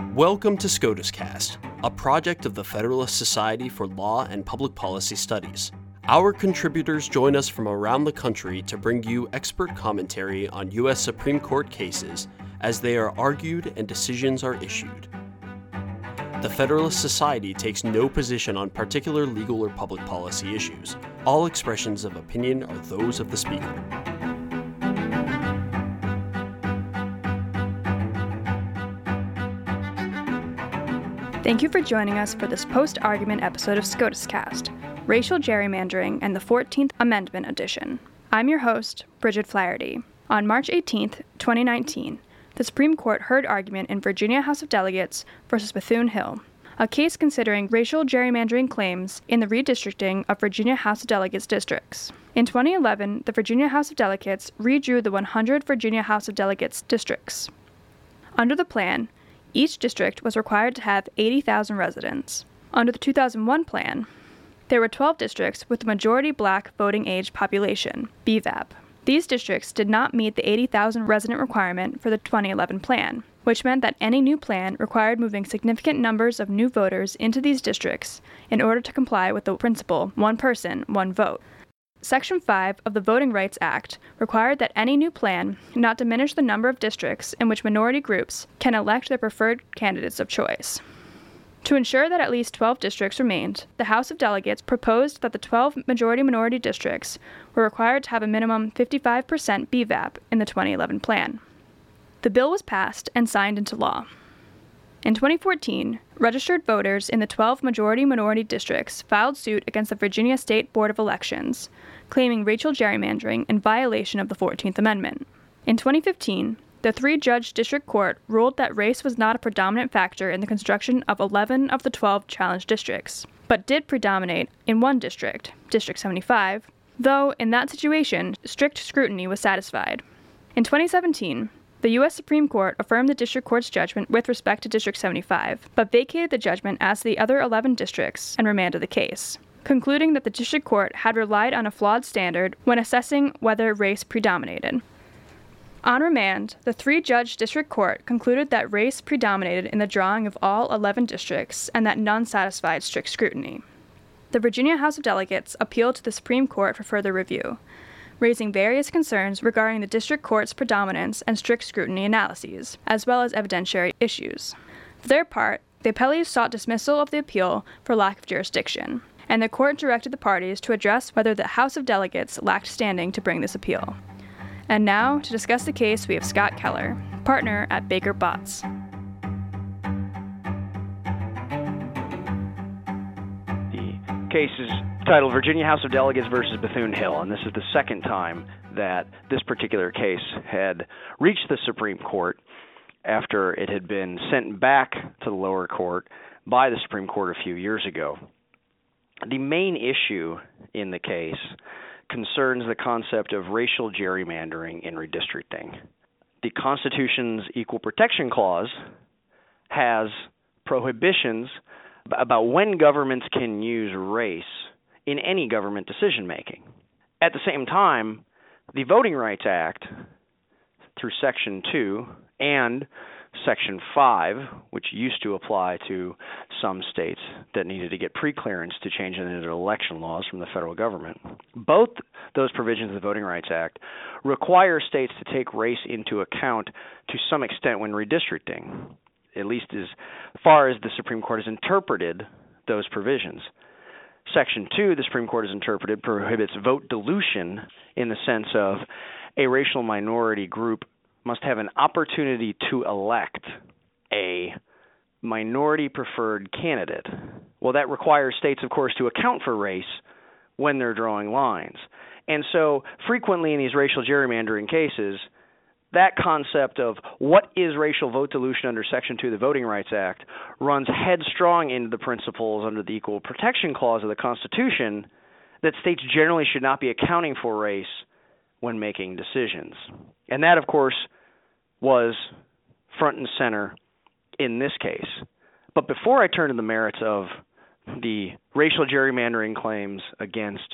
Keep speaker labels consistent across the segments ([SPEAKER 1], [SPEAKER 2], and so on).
[SPEAKER 1] Welcome to SCOTUScast, a project of the Federalist Society for Law and Public Policy Studies. Our contributors join us from around the country to bring you expert commentary on U.S. Supreme Court cases as they are argued and decisions are issued. The Federalist Society takes no position on particular legal or public policy issues. All expressions of opinion are those of the speaker.
[SPEAKER 2] Thank you for joining us for this post-argument episode of SCOTUScast, Racial Gerrymandering and the 14th Amendment Edition. I'm your host, Bridget Flaherty. On March 18, 2019, the Supreme Court heard argument in Virginia House of Delegates versus Bethune-Hill, a case considering racial gerrymandering claims in the redistricting of Virginia House of Delegates districts. In 2011, the Virginia House of Delegates redrew the 100 Virginia House of Delegates districts. Under the plan, each district was required to have 80,000 residents. Under the 2001 plan, there were 12 districts with the majority black voting age population, BVAP. These districts did not meet the 80,000 resident requirement for the 2011 plan, which meant that any new plan required moving significant numbers of new voters into these districts in order to comply with the principle, one person, one vote. Section 5 of the Voting Rights Act required that any new plan not diminish the number of districts in which minority groups can elect their preferred candidates of choice. To ensure that at least 12 districts remained, the House of Delegates proposed that the 12 majority-minority districts were required to have a minimum 55% BVAP in the 2011 plan. The bill was passed and signed into law. In 2014, registered voters in the 12 majority-minority districts filed suit against the Virginia State Board of Elections, claiming racial gerrymandering in violation of the 14th Amendment. In 2015, the three-judge district court ruled that race was not a predominant factor in the construction of 11 of the 12 challenged districts, but did predominate in one district, District 75, though in that situation, strict scrutiny was satisfied. In 2017, the U.S. Supreme Court affirmed the district court's judgment with respect to District 75, but vacated the judgment as to the other 11 districts and remanded the case, concluding that the district court had relied on a flawed standard when assessing whether race predominated. On remand, the three-judge district court concluded that race predominated in the drawing of all 11 districts and that none satisfied strict scrutiny. The Virginia House of Delegates appealed to the Supreme Court for further review, raising various concerns regarding the district court's predominance and strict scrutiny analyses, as well as evidentiary issues. For their part, the appellees sought dismissal of the appeal for lack of jurisdiction, and the court directed the parties to address whether the House of Delegates lacked standing to bring this appeal. And now, to discuss the case, we have Scott Keller, partner at Baker Botts.
[SPEAKER 3] The case is titled Virginia House of Delegates versus Bethune-Hill, and this is the second time that this particular case had reached the Supreme Court after it had been sent back to the lower court by the Supreme Court a few years ago. The main issue in the case concerns the concept of racial gerrymandering in redistricting. The Constitution's Equal Protection Clause has prohibitions about when governments can use race in any government decision-making. At the same time, the Voting Rights Act, through Section 2 and Section 5, which used to apply to some states that needed to get pre-clearance to change into election laws from the federal government, both those provisions of the Voting Rights Act require states to take race into account to some extent when redistricting, at least as far as the Supreme Court has interpreted those provisions. Section 2, the Supreme Court has interpreted, prohibits vote dilution in the sense of a racial minority group must have an opportunity to elect a minority-preferred candidate. Well, that requires states, of course, to account for race when they're drawing lines. And so frequently in these racial gerrymandering cases, that concept of what is racial vote dilution under Section 2 of the Voting Rights Act runs headstrong into the principles under the Equal Protection Clause of the Constitution that states generally should not be accounting for race when making decisions. And that, of course, was front and center in this case. But before I turn to the merits of the racial gerrymandering claims against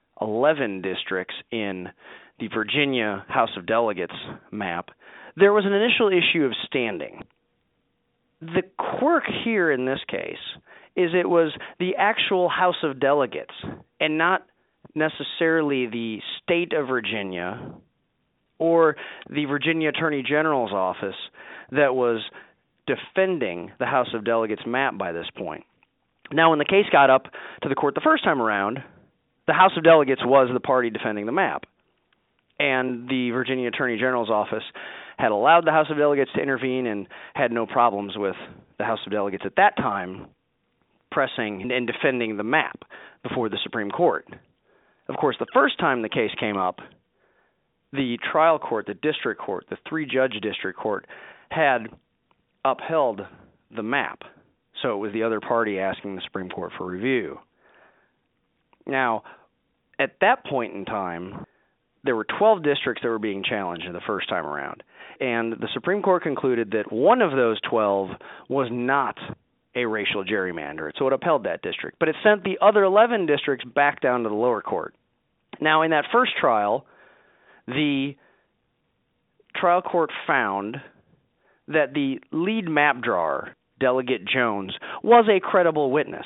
[SPEAKER 3] 11 districts in the Virginia House of Delegates map, there was an initial issue of standing. The quirk here in this case is it was the actual House of Delegates and not necessarily the state of Virginia or the Virginia Attorney General's office that was defending the House of Delegates map by this point. Now, when the case got up to the court the first time around, the House of Delegates was the party defending the map. And the Virginia Attorney General's office had allowed the House of Delegates to intervene and had no problems with the House of Delegates at that time pressing and defending the map before the Supreme Court. Of course, the first time the case came up, the trial court, the district court, the three-judge district court, had upheld the map. So it was the other party asking the Supreme Court for review. Now, at that point in time, there were 12 districts that were being challenged the first time around. And the Supreme Court concluded that one of those 12 was not a racial gerrymander. So it upheld that district. But it sent the other 11 districts back down to the lower court. Now, in that first trial, the trial court found that the lead map drawer, Delegate Jones, was a credible witness.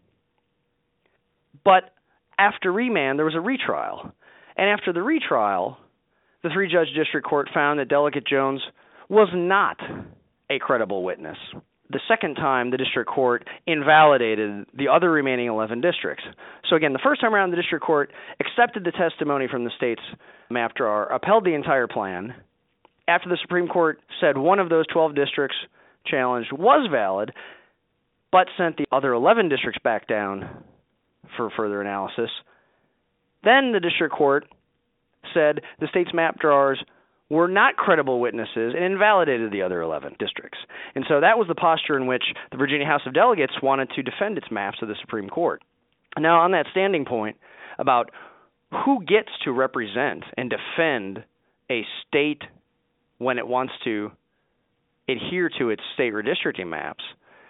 [SPEAKER 3] But after remand, there was a retrial. And after the retrial, the three-judge district court found that Delegate Jones was not a credible witness. The second time, the district court invalidated the other remaining 11 districts. So again, the first time around, the district court accepted the testimony from the state's map drawer, upheld the entire plan. After the Supreme Court said one of those 12 districts challenged was valid, but sent the other 11 districts back down for further analysis, then the district court said the state's map drawers were not credible witnesses and invalidated the other 11 districts. And so that was the posture in which the Virginia House of Delegates wanted to defend its maps to the Supreme Court. Now, on that standing point about who gets to represent and defend a state when it wants to adhere to its state redistricting maps,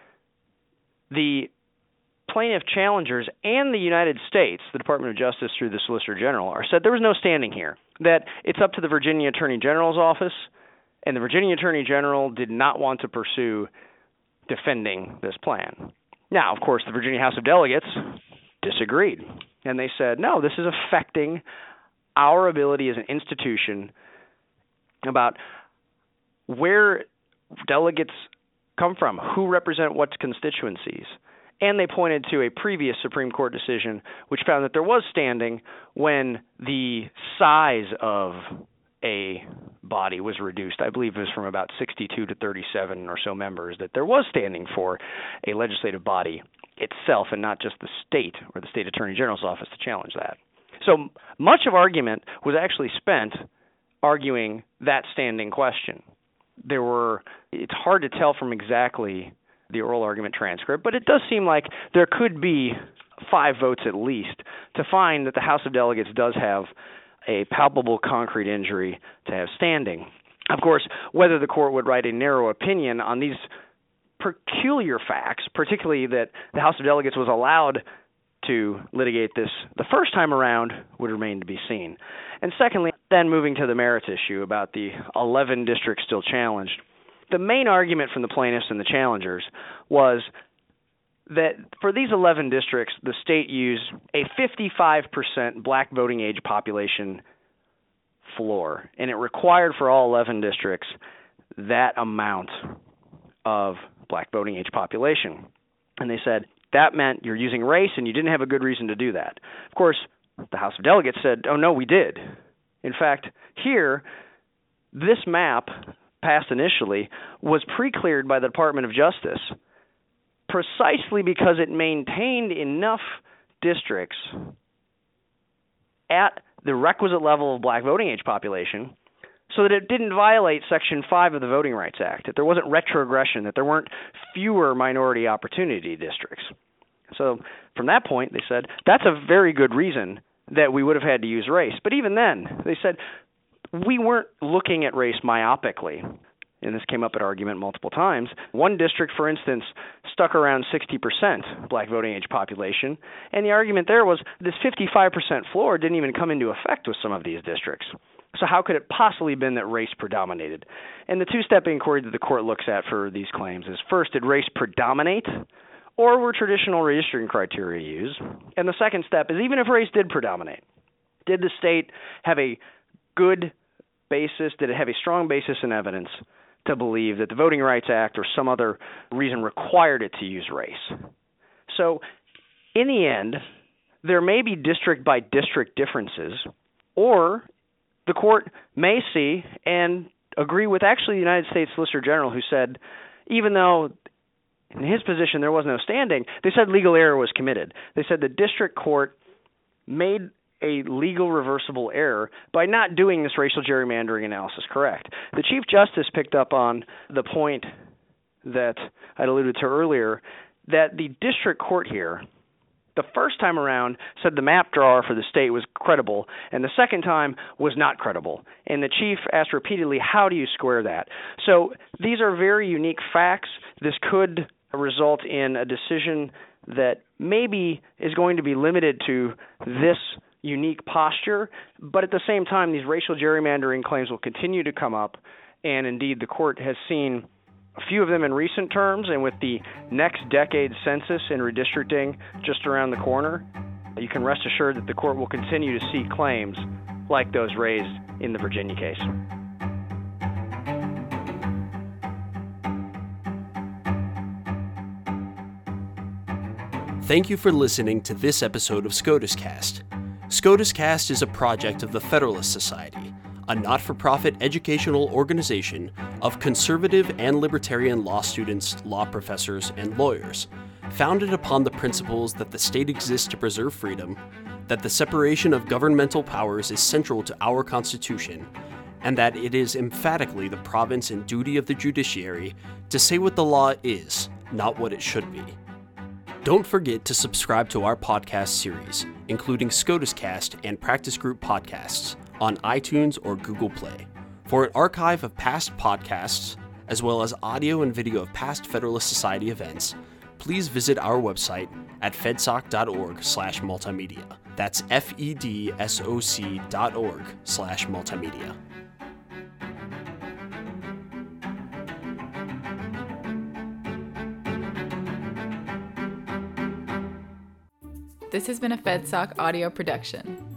[SPEAKER 3] the plaintiff challengers and the United States, the Department of Justice through the Solicitor General, said there was no standing here, that it's up to the Virginia Attorney General's office, and the Virginia Attorney General did not want to pursue defending this plan. Now, of course, the Virginia House of Delegates disagreed, and they said, no, this is affecting our ability as an institution about where delegates come from, who represent what constituencies. And they pointed to a previous Supreme Court decision which found that there was standing when the size of a body was reduced. I believe it was from about 62 to 37 or so members, that there was standing for a legislative body itself and not just the state or the state attorney general's office to challenge that. So much of argument was actually spent arguing that standing question. It's hard to tell from exactly the oral argument transcript, but it does seem like there could be 5 votes at least to find that the House of Delegates does have a palpable concrete injury to have standing. Of course, whether the court would write a narrow opinion on these peculiar facts, particularly that the House of Delegates was allowed to litigate this the first time around, would remain to be seen. And secondly, then moving to the merits issue about the 11 districts still challenged, the main argument from the plaintiffs and the challengers was that for these 11 districts, the state used a 55% black voting age population floor, and it required for all 11 districts that amount of black voting age population. And they said that meant you're using race and you didn't have a good reason to do that. Of course, the House of Delegates said, oh, no, we did. In fact, here, this map passed initially was pre-cleared by the Department of Justice precisely because it maintained enough districts at the requisite level of black voting age population so that it didn't violate Section 5 of the Voting Rights Act, that there wasn't retrogression, that there weren't fewer minority opportunity districts. So from that point, they said, that's a very good reason that we would have had to use race. But even then, they said, we weren't looking at race myopically, and this came up at argument multiple times. One district, for instance, stuck around 60% black voting age population, and the argument there was this 55% floor didn't even come into effect with some of these districts. So how could it possibly have been that race predominated? And the two-step inquiry that the court looks at for these claims is, first, did race predominate, or were traditional redistricting criteria used? And the second step is, even if race did predominate, did the state have a good basis, did it have a strong basis in evidence to believe that the Voting Rights Act or some other reason required it to use race? So in the end, there may be district-by-district differences, or the court may see and agree with actually the United States Solicitor General, who said, even though in his position there was no standing, they said legal error was committed. They said the district court made a legal reversible error by not doing this racial gerrymandering analysis correct. The Chief Justice picked up on the point that I'd alluded to earlier, that the district court here, the first time around, said the map drawer for the state was credible, and the second time was not credible. And the chief asked repeatedly, how do you square that? So these are very unique facts. This could result in a decision that maybe is going to be limited to this unique posture, but at the same time, these racial gerrymandering claims will continue to come up, and indeed the court has seen a few of them in recent terms, and with the next decade census and redistricting just around the corner, you can rest assured that the court will continue to see claims like those raised in the Virginia case.
[SPEAKER 1] Thank you for listening to this episode of SCOTUS Cast. SCOTUS Cast is a project of the Federalist Society, a not-for-profit educational organization of conservative and libertarian law students, law professors, and lawyers, founded upon the principles that the state exists to preserve freedom, that the separation of governmental powers is central to our Constitution, and that it is emphatically the province and duty of the judiciary to say what the law is, not what it should be. Don't forget to subscribe to our podcast series, including SCOTUS Cast and Practice Group podcasts, on iTunes or Google Play. For an archive of past podcasts, as well as audio and video of past Federalist Society events, please visit our website at fedsoc.org/multimedia. That's fedsoc.org/multimedia.
[SPEAKER 4] This has been a FedSoc audio production.